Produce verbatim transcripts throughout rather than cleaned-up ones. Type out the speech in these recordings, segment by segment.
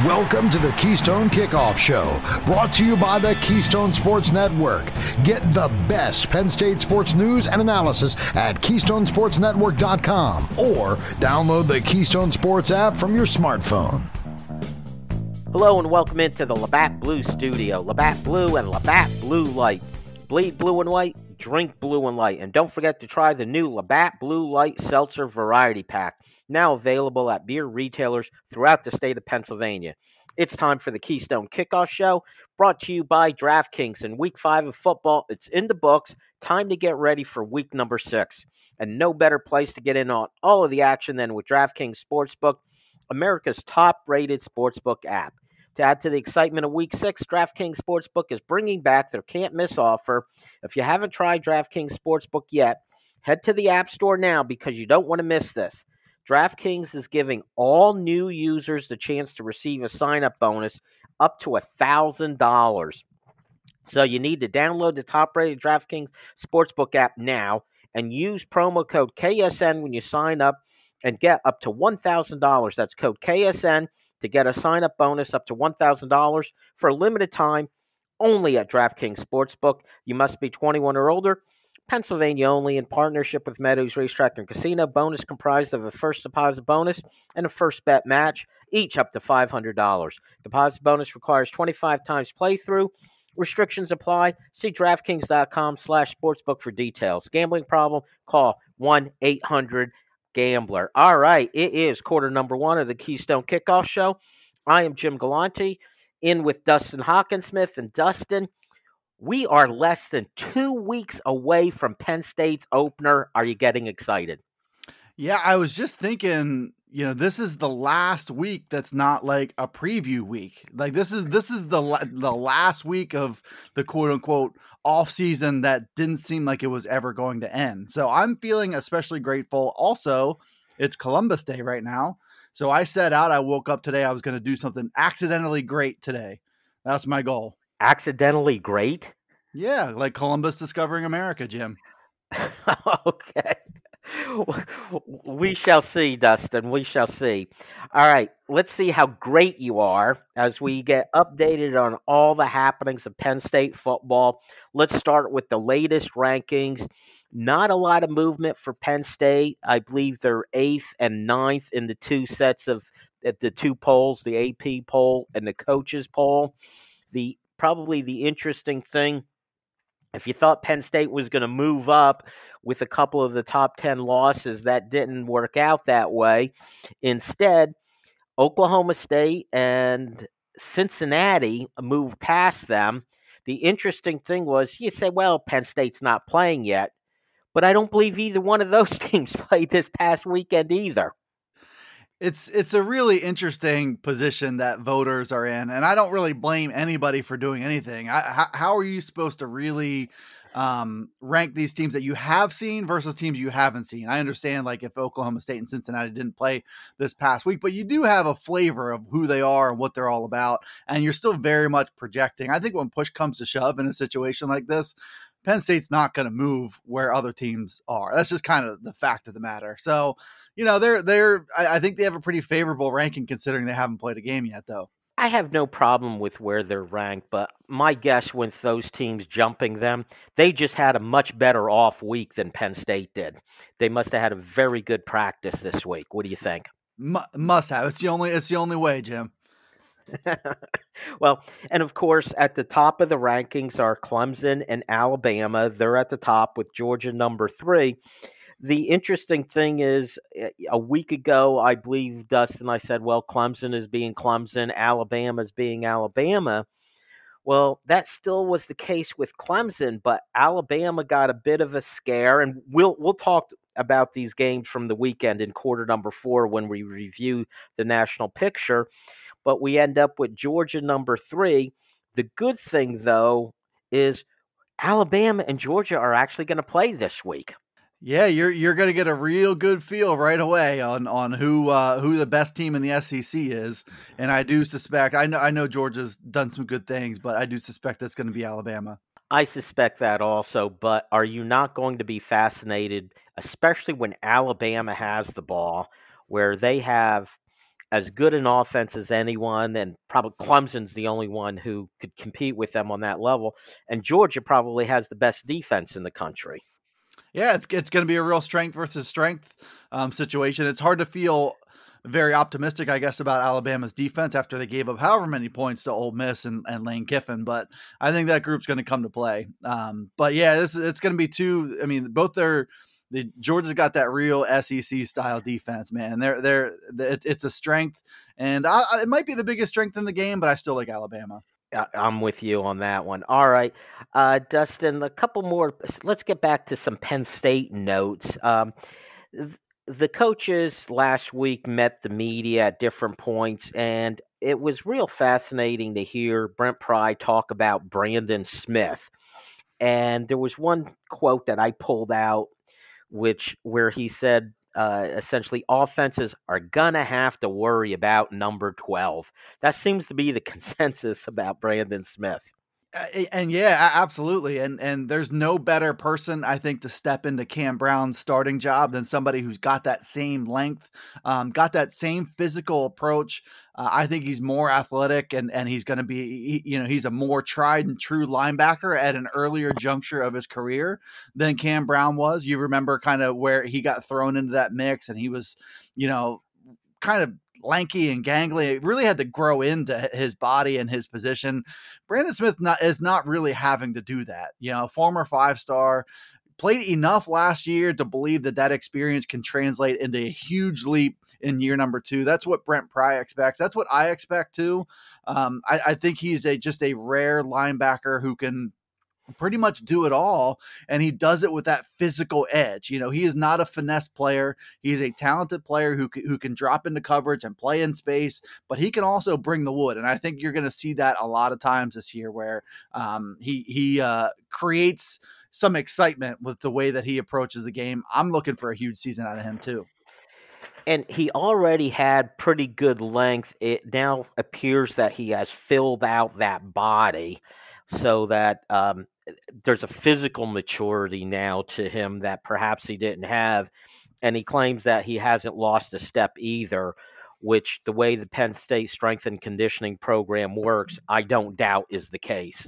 Welcome to the Keystone Kickoff Show, brought to you by the Keystone Sports Network. Get the best Penn State sports news and analysis at keystone sports network dot com or download the Keystone Sports app from your smartphone. Hello and welcome into the Labatt Blue Studio. Labatt Blue and Labatt Blue Light. Bleed blue and white, drink blue and light. And don't forget to try the new Labatt Blue Light Seltzer Variety Pack, now available at beer retailers throughout the state of Pennsylvania. It's time for the Keystone Kickoff Show, brought to you by DraftKings. In week five of football, it's in the books. Time to get ready for week number six. And no better place to get in on all of the action than with DraftKings Sportsbook, America's top-rated sportsbook app. To add to the excitement of week six, DraftKings Sportsbook is bringing back their can't-miss offer. If you haven't tried DraftKings Sportsbook yet, head to the App Store now because you don't want to miss this. DraftKings is giving all new users the chance to receive a sign-up bonus up to one thousand dollars. So you need to download the top-rated DraftKings Sportsbook app now and use promo code K S N when you sign up and get up to one thousand dollars. That's code K S N to get a sign-up bonus up to one thousand dollars for a limited time only at DraftKings Sportsbook. You must be twenty-one or older. Pennsylvania only, in partnership with Meadows Racetrack and Casino. Bonus comprised of a first deposit bonus and a first bet match, each up to five hundred dollars. Deposit bonus requires twenty-five times playthrough. Restrictions apply. See DraftKings.com slash sportsbook for details. Gambling problem? Call one eight hundred gambler. All right, it is quarter number one of the Keystone Kickoff Show. I am Jim Galante, in with Dustin Hockensmith. And Dustin, we are less than two weeks away from Penn State's opener. Are you getting excited? Yeah, I was just thinking, you know, this is the last week that's not like a preview week. Like this is this is the the last week of the quote unquote off season that didn't seem like it was ever going to end. So I'm feeling especially grateful. Also, it's Columbus Day right now. So I set out, I woke up today, I was going to do something accidentally great today. That's my goal. Accidentally great? Yeah, like Columbus discovering America, Jim. Okay. We shall see, Dustin. We shall see. All right. Let's see how great you are as we get updated on all the happenings of Penn State football. Let's start with the latest rankings. Not a lot of movement for Penn State. I believe they're eighth and ninth in the two sets of at the two polls, the A P poll and the coaches poll. The probably the interesting thing, if you thought Penn State was going to move up with a couple of the top ten losses, that didn't work out that way. Instead, Oklahoma State and Cincinnati moved past them. The interesting thing was, you say, well, Penn State's not playing yet, but I don't believe either one of those teams played this past weekend either. It's it's a really interesting position that voters are in, and I don't really blame anybody for doing anything. I, how, how are you supposed to really um, rank these teams that you have seen versus teams you haven't seen? I understand, like, if Oklahoma State and Cincinnati didn't play this past week, but you do have a flavor of who they are and what they're all about, and you're still very much projecting. I think when push comes to shove in a situation like this, Penn State's not going to move where other teams are. That's just kind of the fact of the matter. So, you know, they're, they're, I, I think they have a pretty favorable ranking considering they haven't played a game yet, though. I have no problem with where they're ranked, but my guess with those teams jumping them, they just had a much better off week than Penn State did. They must have had a very good practice this week. What do you think? M- must have. It's the only, it's the only way, Jim. Well, and of course, at the top of the rankings are Clemson and Alabama. They're at the top with Georgia number three. The interesting thing is, a week ago, I believe, Dustin, I said, well, Clemson is being Clemson, Alabama is being Alabama. Well, that still was the case with Clemson, but Alabama got a bit of a scare, and we'll we'll talk about these games from the weekend in quarter number four when we review the national picture. But we end up with Georgia number three. The good thing, though, is Alabama and Georgia are actually going to play this week. Yeah, you're you're going to get a real good feel right away on on who uh, who the best team in the S E C is, and I do suspect I know I know Georgia's done some good things, but I do suspect that's going to be Alabama. I suspect that also, but are you not going to be fascinated, especially when Alabama has the ball, where they have as good an offense as anyone, and probably Clemson's the only one who could compete with them on that level. And Georgia probably has the best defense in the country. Yeah, it's it's going to be a real strength versus strength um, situation. It's hard to feel very optimistic, I guess, about Alabama's defense after they gave up however many points to Ole Miss and, and Lane Kiffin. But I think that group's going to come to play. Um, but yeah, this it's going to be two. I mean, both their the Georgia's got that real S E C style defense, man. They're they're it, it's a strength, and I, it might be the biggest strength in the game. But I still like Alabama. I'm with you on that one. All right, uh, Dustin, a couple more. Let's get back to some Penn State notes. Um, the coaches last week met the media at different points, and it was real fascinating to hear Brent Pry talk about Brandon Smith. And there was one quote that I pulled out, which where he said, Uh, essentially, offenses are going to have to worry about number twelve. That seems to be the consensus about Brandon Smith. Uh, and yeah, absolutely. And and there's no better person, I think, to step into Cam Brown's starting job than somebody who's got that same length, um, got that same physical approach. Uh, I think he's more athletic, and and he's going to be, he, you know, he's a more tried and true linebacker at an earlier juncture of his career than Cam Brown was. You remember kind of where he got thrown into that mix, and he was, you know, kind of lanky and gangly. It really had to grow into his body and his position. Brandon Smith not, is not really having to do that. You know, former five-star, played enough last year to believe that that experience can translate into a huge leap in year number two. That's what Brent Pry expects. That's what I expect too. Um, I, I think he's a just a rare linebacker who can pretty much do it all, and he does it with that physical edge. You know, he is not a finesse player. He's a talented player who who can drop into coverage and play in space, but he can also bring the wood. And I think you're going to see that a lot of times this year, where um, he he uh, creates some excitement with the way that he approaches the game. I'm looking for a huge season out of him too. And he already had pretty good length. It now appears that he has filled out that body so that um, there's a physical maturity now to him that perhaps he didn't have. And he claims that he hasn't lost a step either, which the way the Penn State strength and conditioning program works, I don't doubt is the case.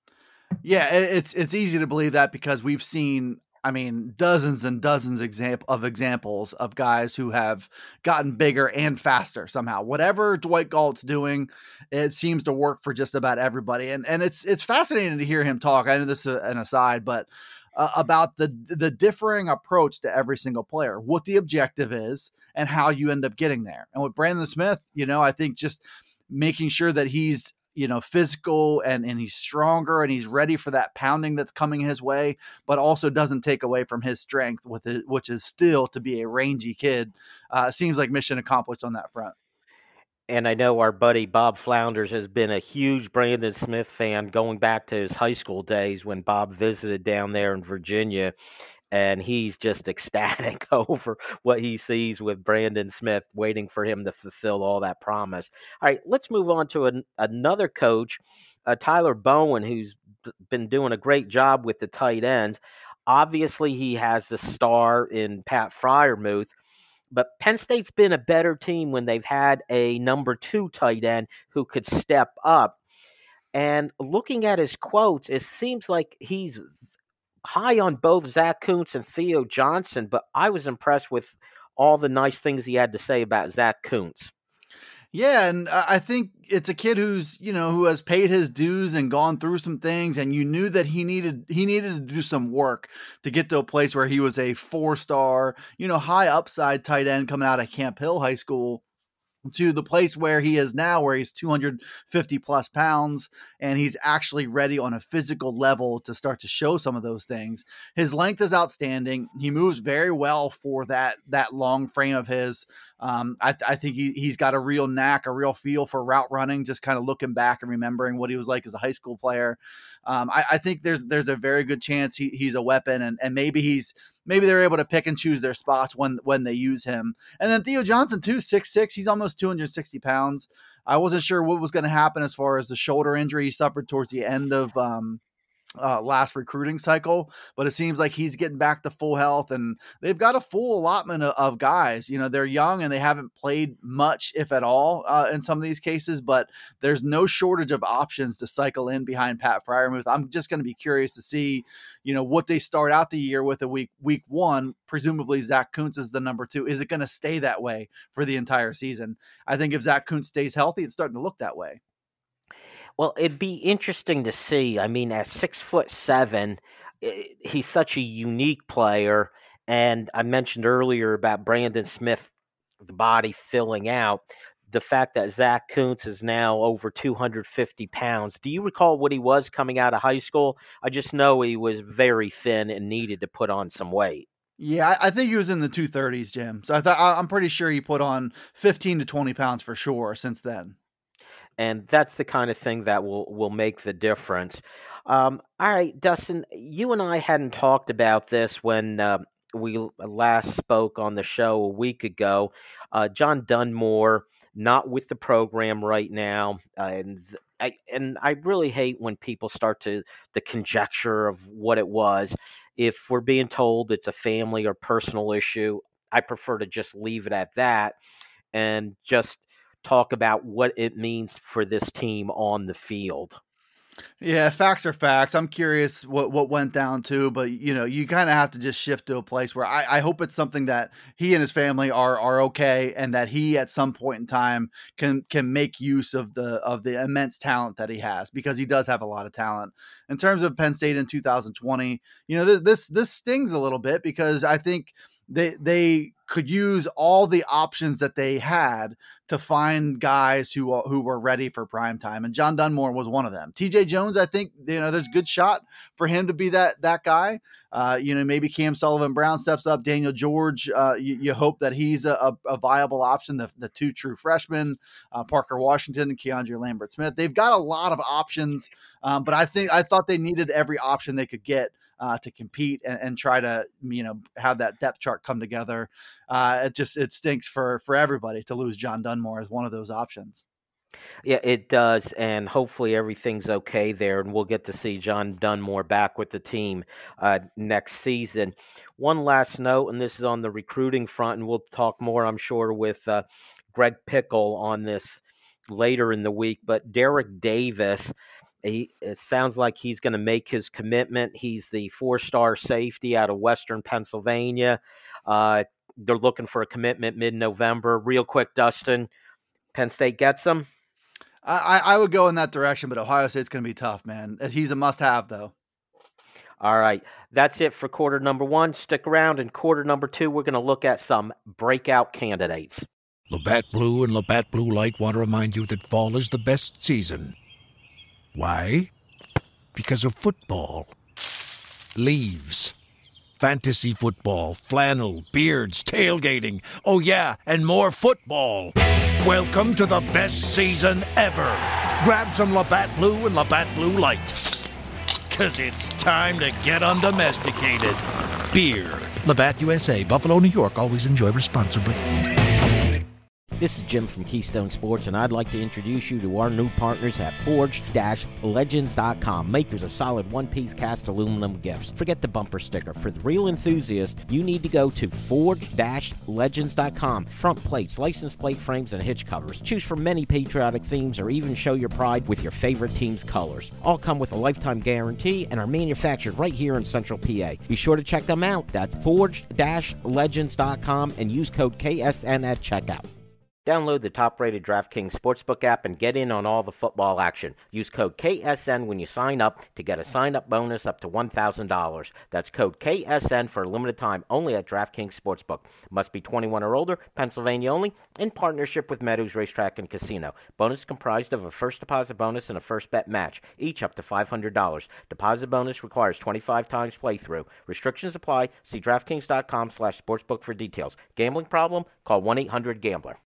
Yeah, it's it's easy to believe that because we've seen, I mean, dozens and dozens example of examples of guys who have gotten bigger and faster somehow. Whatever Dwight Galt's doing, it seems to work for just about everybody. And and it's it's fascinating to hear him talk. I know this is an aside, but uh, about the the differing approach to every single player, what the objective is, and how you end up getting there. And with Brandon Smith, you know, I think just making sure that he's, you know, physical and, and he's stronger and he's ready for that pounding that's coming his way, but also doesn't take away from his strength with it, which is still to be a rangy kid. Uh, seems like mission accomplished on that front. And I know our buddy Bob Flounders has been a huge Brandon Smith fan going back to his high school days when Bob visited down there in Virginia. And he's just ecstatic over what he sees with Brandon Smith, waiting for him to fulfill all that promise. All right, let's move on to an, another coach, uh, Tyler Bowen, who's b- been doing a great job with the tight ends. Obviously, he has the star in Pat Freiermuth, but Penn State's been a better team when they've had a number two tight end who could step up. And looking at his quotes, it seems like he's high on both Zach Kuntz and Theo Johnson, but I was impressed with all the nice things he had to say about Zach Kuntz. Yeah, and I think it's a kid who's, you know, who has paid his dues and gone through some things, and you knew that he needed he needed to do some work to get to a place where he was a four-star, you know, high upside tight end coming out of Camp Hill High School, to the place where he is now, where he's two hundred fifty plus pounds, and he's actually ready on a physical level to start to show some of those things. His length is outstanding. He moves very well for that, that long frame of his. Um, I, I think he, he's got a real knack, a real feel for route running, just kind of looking back and remembering what he was like as a high school player. Um, I, I think there's, there's a very good chance he, he's a weapon, and, and maybe he's, maybe they're able to pick and choose their spots when, when they use him. And then Theo Johnson too, six six, he's almost two hundred sixty pounds. I wasn't sure what was going to happen as far as the shoulder injury he suffered towards the end of, um, uh, last recruiting cycle, but it seems like he's getting back to full health, and they've got a full allotment of, of guys. You know, they're young and they haven't played much, if at all, uh, in some of these cases, but there's no shortage of options to cycle in behind Pat Freiermuth. I'm just going to be curious to see, you know, what they start out the year with a week, week one. Presumably Zach Kuntz is the number two. Is it going to stay that way for the entire season? I think if Zach Kuntz stays healthy, it's starting to look that way. Well, it'd be interesting to see. I mean, at six foot seven, he's such a unique player. And I mentioned earlier about Brandon Smith, the body filling out. The fact that Zach Kuntz is now over two hundred fifty pounds. Do you recall what he was coming out of high school? I just know he was very thin and needed to put on some weight. Yeah, I think he was in the two thirties, Jim. So I thought I'm pretty sure he put on fifteen to twenty pounds for sure since then. And that's the kind of thing that will, will make the difference. Um, all right, Dustin, you and I hadn't talked about this when uh, we last spoke on the show a week ago. Uh, John Dunmore, not with the program right now. Uh, and I and I really hate when people start to the conjecture of what it was. If we're being told it's a family or personal issue, I prefer to just leave it at that and just talk about what it means for this team on the field. Yeah, facts are facts. I'm curious what, what went down too, but you know, you kind of have to just shift to a place where I, I hope it's something that he and his family are are okay, and that he at some point in time can can make use of the of the immense talent that he has, because he does have a lot of talent. In terms of Penn State in two thousand twenty, you know, this this, this stings a little bit, because I think they they could use all the options that they had to find guys who who were ready for prime time, and John Dunmore was one of them. T J Jones, I think, you know, there's a good shot for him to be that that guy. Uh, you know, maybe Cam Sullivan Brown steps up. Daniel George, uh, you, you hope that he's a, a viable option. The, the two true freshmen, uh, Parker Washington and Keandre Lambert Smith. They've got a lot of options, um, but I think I thought they needed every option they could get Uh, to compete and, and try to, you know, have that depth chart come together. Uh, it just, it stinks for, for everybody to lose John Dunmore as one of those options. Yeah, it does. And hopefully everything's okay there, and we'll get to see John Dunmore back with the team uh, next season. One last note, and this is on the recruiting front, and we'll talk more, I'm sure, with uh, Greg Pickle on this later in the week, but Derek Davis, He, it sounds like he's going to make his commitment. He's the four-star safety out of Western Pennsylvania. Uh, they're looking for a commitment mid-November. Real quick, Dustin, Penn State gets him? I, I would go in that direction, but Ohio State's going to be tough, man. He's a must-have, though. All right. That's it for quarter number one. Stick around. In quarter number two, we're going to look at some breakout candidates. Labatt Blue and Labatt Blue Light want to remind you that fall is the best season. Why? Because of football. Leaves. Fantasy football, flannel, beards, tailgating. Oh yeah, and more football. Welcome to the best season ever. Grab some Labatt Blue and Labatt Blue Light. Cause it's time to get undomesticated. Beer. Labatt U S A, Buffalo, New York. Always enjoy responsibly. This is Jim from Keystone Sports, and I'd like to introduce you to our new partners at Forged Legends dot com, makers of solid one-piece cast aluminum gifts. Forget the bumper sticker. For the real enthusiast, you need to go to Forged Legends dot com. Front plates, license plate frames, and hitch covers. Choose from many patriotic themes, or even show your pride with your favorite team's colors. All come with a lifetime guarantee and are manufactured right here in Central P A. Be sure to check them out. That's Forged Legends dot com and use code K S N at checkout. Download the top-rated DraftKings Sportsbook app and get in on all the football action. Use code K S N when you sign up to get a sign-up bonus up to one thousand dollars. That's code K S N for a limited time only at DraftKings Sportsbook. Must be twenty-one or older, Pennsylvania only, in partnership with Meadows Racetrack and Casino. Bonus comprised of a first deposit bonus and a first bet match, each up to five hundred dollars. Deposit bonus requires twenty-five times playthrough. Restrictions apply. See DraftKings dot com slash sportsbook for details. Gambling problem? Call one eight hundred gambler.